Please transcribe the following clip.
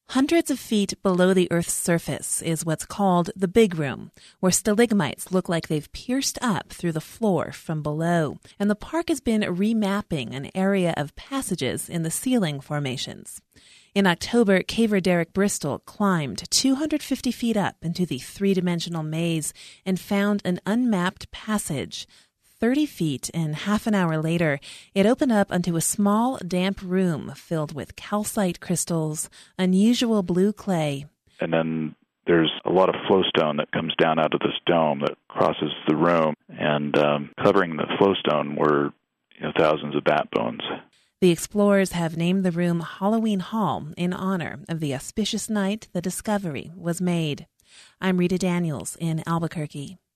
Hundreds of feet below the Earth's surface is what's called the Big Room, where stalagmites look like they've pierced up through the floor from below, and the park has been remapping an area of passages in the ceiling formations. In October, caver Derek Bristol climbed 250 feet up into the three-dimensional maze and found an unmapped passage. 30 feet, and half an hour later, it opened up onto a small, damp room filled with calcite crystals, unusual blue clay. And then there's a lot of flowstone that comes down out of this dome that crosses the room, and covering the flowstone were thousands of bat bones. The explorers have named the room Halloween Hall in honor of the auspicious night the discovery was made. I'm Rita Daniels in Albuquerque.